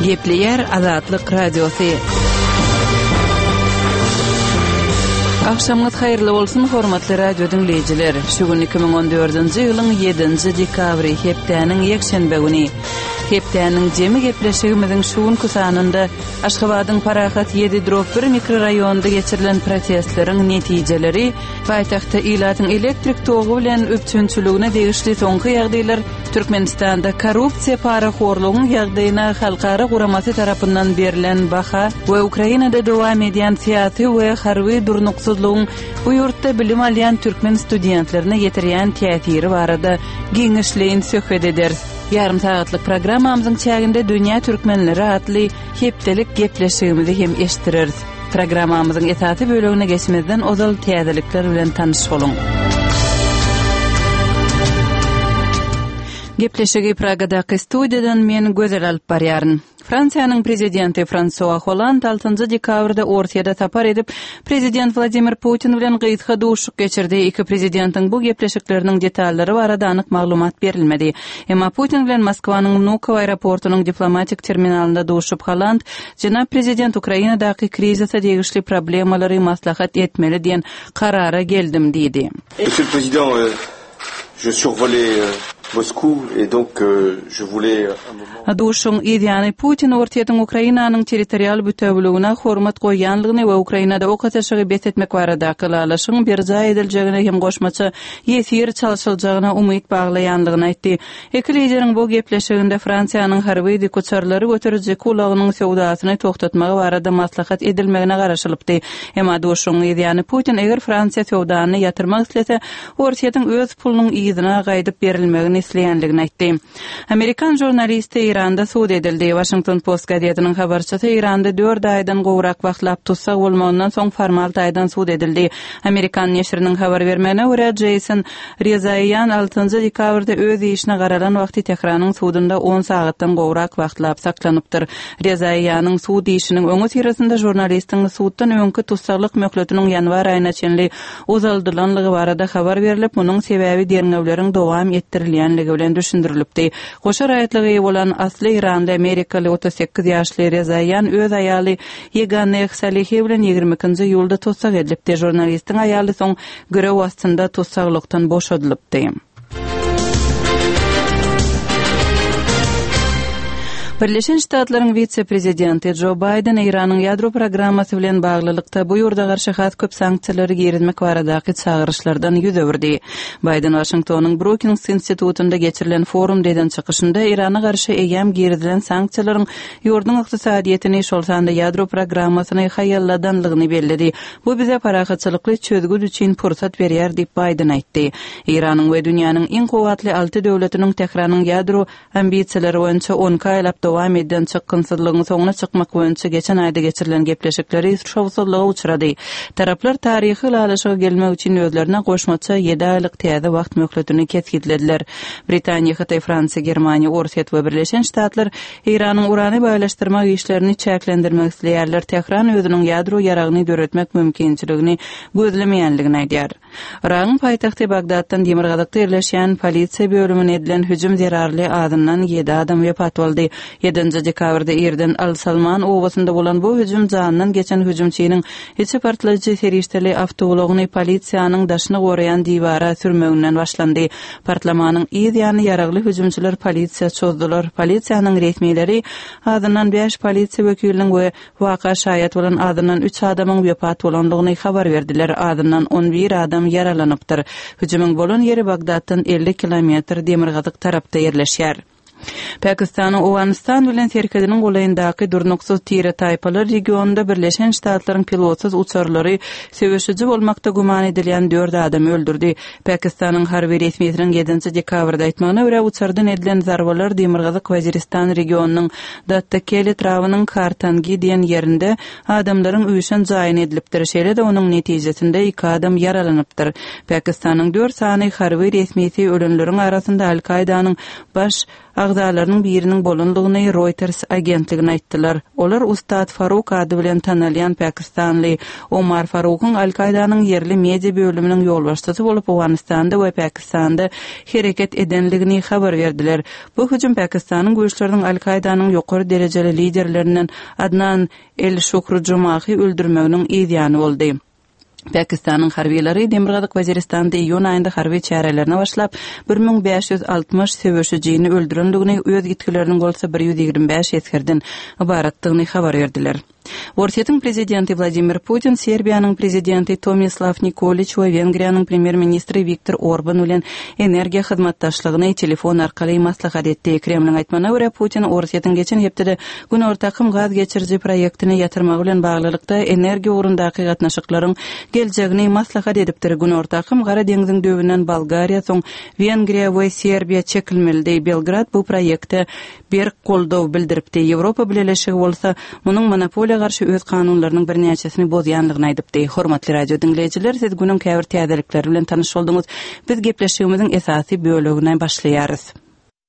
Gepleyer Azatlyk Radiosu. Akşamınız hayırlı bolsun hormatly radio dinleyijiler. Şu gün 2014-nji ýylyň 7-nji dekabry hepdäniň ýekşenbe güni. Hepdäniň jemi gepleşigimiziň şu gün kusanynda Aşgabatyň Parahat 7-1 mikroraýonunda geçirilen protestleriň netijeleri, paýtagtda ilatyň elektrik togu bilen öpçünçüligine degişli soňky ýagdaýlar, Türkmenistanda korrupsiýa paraxorlugyň ýagdaýyna halkara guramasy tarapyndan berilen baha we Ukrainada dowam edýän siýasy we harby durnuksuzlygyň bu ýurtda bilim alýan türkmen studentlerine ýetirýän täsiri barada giňişleýin söhbet ederiz. Yarım saatlyk programmamyzyň çäginde dünýä türkmenleri atly hepdelik gepleşigimizi hem eşdireriz. Programmamyzyň esasy bölegine geçmezden ozal täzelikler bilen tanyş bolun. Gepleşigi Pragadaky studiýadan men Gözel alyp barýaryn. Fransiýanyň prezidenti François Hollande 6 dekabrda Ortaýada tapar edip, prezident Vladimir Putin bilen gyýtga duşuk geçirdi. Iki prezidentiň bu gepleşikleriniň detallary barada anyk maglumat berilmedi. Emma Putin bilen Moskwanyň Vnukovo aeroportunyň diplomatik terminalynda duşup Hollande, "Jenap prezident Ukrainadaky krizise degişli problemalary maslahat etmeli" diýen karara geldim diýdi. Monsieur le président, je survolais Moscou et donc je voulais Aduşun ýani Putin ortaýadyň Ukrainanyň territorial bütünligine hormat goýanlygyny we Ukrainada o kaçaşygy betetmek barada kılalaşyň berja ediljegine hem goşmaça ýesir çalyşylajagyna umyt baglaýanlygyny aýtdy. Iki lideriň bu gepleşiginde Fransiýanyň harby dikoçarlary göterjek ulagynyň sowdasyny toktatmagy barada maslahat edilmegine garaşylypdy. Hem aduşun ýani Putin eger Fransiýa sowdany ýatyrmak islese, ortaýadyň öz pulunyň ýygyna gaýdyp berilmegini isleýänligini aýtdy. Amerikan jurnalisti İran'da suud edildi. Washington Post gazetynyň habarçysy İran'da 4 aýdan gowrak wagtlap tutsak bolmagynyň soň formal aýdan suud edildi. Amerikan neşriniň habar bermegine görä Jason Rezayan 6 dekabrda öz işine garalan wagty Tehranyň suudunda 10 sagatdan gowrak wagtlap saklanypdyr. Rezayanyň suud işiniň öňü tirasynda jurnalistiň suuddan öňkü tutsaklyk möhletiniň ýanwar aýyna çenli uzaldylanlygy barada habar berilip, munyň sebebi derňewleriň dowam etdirilýänligi bilen düşündirilipdi. Goşa raýatlygy bolan asly İran'da Amerikaly 38 ýaşly Rezayan öz aýaly Yegane Salihi bilen 20-nji ýylda tutsak edilipdi. Jurnalistiň aýaly soň görew wagtynda tutsaklykdan boşadylypdy. Birleşen Ştatlaryň vice-prezidenti Joe Biden İranyň ýadro programmasy bilen baglylykda bu ýurda garşy hat köp sanksiýalary girizmek baradaky çağırışlardan ýüz öwürdi. Biden Washingtonyň Brookings institutunda geçirilen forum deden çykyşynda İrana garşy eýem girizilen sanksiýalaryň ýurduň ykdysadyetini şolsanda ýadro programmasyny haýalladanlygyny bellidi. Bu bize parahatçylykly çözgü üçin pursat berýär diýip Biden aýtdy. İranyň we dünýäniň eng gowatly 6 döwletiniň Tehranyň ýadro ambisiýalary boýunça 10 aýlap dowam eden çykynsyzlygyň soňuna çykmak boýunça geçen aýda geçirilen gepleşikleri şowsuzlyga uçrady. Taraplar taryhy ýalaşyga gelmek üçin özlerine goşmaça 7 aýlyk täze wagt möhletini kesgidlediler. Britaniýa, Hytaý, Fransiýa, Germaniýa, Ortaýa we Birleşen Ştatlar İranyň urany baýlaşdyrmak işlerini çäklendirmek isleýärler. Tehran özüniň ýadro ýaragyny döretmek mümkinçiligini gözlemeýänligini aýdýar. Iran paýtagty Bagdaddan Demirgazakda ýerleşýän polisiýa bölümine edilen hüjüm zerarly adamdan 7 adam wepat boldy. 7 dekabrda Erden Al-Salman owasynda bolan bu hüjüm janynyň geçen hüjümçiniň içi partlaýjy serişteli awtobulagyny polisiýanyň daşyny goraýan diwara sürmeginden başlandy. Partlamanyň ýa-ni ýaragly hüjümçiler polisiýa çözdiler. Polisiýanyň resmileri adından 5 polisiýa wekiliniň we waka şaýat bolan adından 3 adamyň wepat bolanlygyny habar berdiler. Adından 11 adam yaralanypdyr. Hüjümüň bolan ýeri Bagdaddan 50 kilometr Demirgazak tarapda ýerleşýär. Pakistanyň Awganistan bilen serkediniň golaýyndaky durnuksuz tire taýpalar regionunda Birleşen Ştatlaryň pilotsuz uçarlary sebäpçi bolmakda guman edilýän 4 adam öldürdi. Pakistanyň harby resmiýetiniň 7 dekabrda aýtmagyna görä uçardan edilen zarbalar Demirgazak Waziristan regionunyň Dattakeli trawynyň Kartangi diýen ýerinde adamlaryň üýşen jaýyna edilipdir. Şeýle-de onuň netijesinde 2 adam yaralanypdyr. Pakistanyň 4 sany harby resmiýeti ölenleriň arasynda Al-Qaidanyň baş agzalarynyň biriniň bolanlygyny Reuters agentligine aýtdylar. Olar Ustad Faruk ady bilen tanylýan Pakistanly Omar Farukyň Al-Qaidanyň yerli media bölüminiň ýolbaşçysy bolup Awganistanda we Pakistanda hereket edenligini habar berdiler. Bu hüjüm Pakistanyň güýçleriniň Al-Qaidanyň ýokary derejeli liderlerinden Adnan el-Shukr Jumahy öldürmeginiň ýa boldy. Pakistanyň harbiýleri Demirgazyk Waziristanynda iýun aýynda harby çärelerine başlap 1560 söwüşijini öldürenligini öz gitkileriniň bolsa 125 eskerden ibaratlygyny habar berdiler. Orsiýetiň prezidenti Vladimir Putin, Serbiýanyň prezidenti Tomislav Nikolic we Wengriýanyň premier-ministri Viktor Orban bilen energiýa hyzmatdaşlygyny telefon arkaly maslahat etdi. Kremliň aýtmagyna görä Putin Orsiýetiň geçen hepde gün ortakym gaz geçirji proýektini ýatyrmak bilen baglylykda energiýa urundaky gatnaşyklaryň geljegini maslahat edipdir. Gün ortakym Gara deňziň döwünden Bolgariýa, soň Wengriýa we Serbiýa çekilmeli. Belgrad bu proýekte bir goldaw bildiripdi. Ýewropa birleşigi bolsa munyň monopoliýa garşy öz kanunlarynyň bir näçesini bozýanlygyny aýdypdy. Hormatly radio dinleýijiler, siz günüň käbir täzelikleri bilen tanyş boldyňyz. Biz gepleşigimiziň esasy bölegine başlaýarys.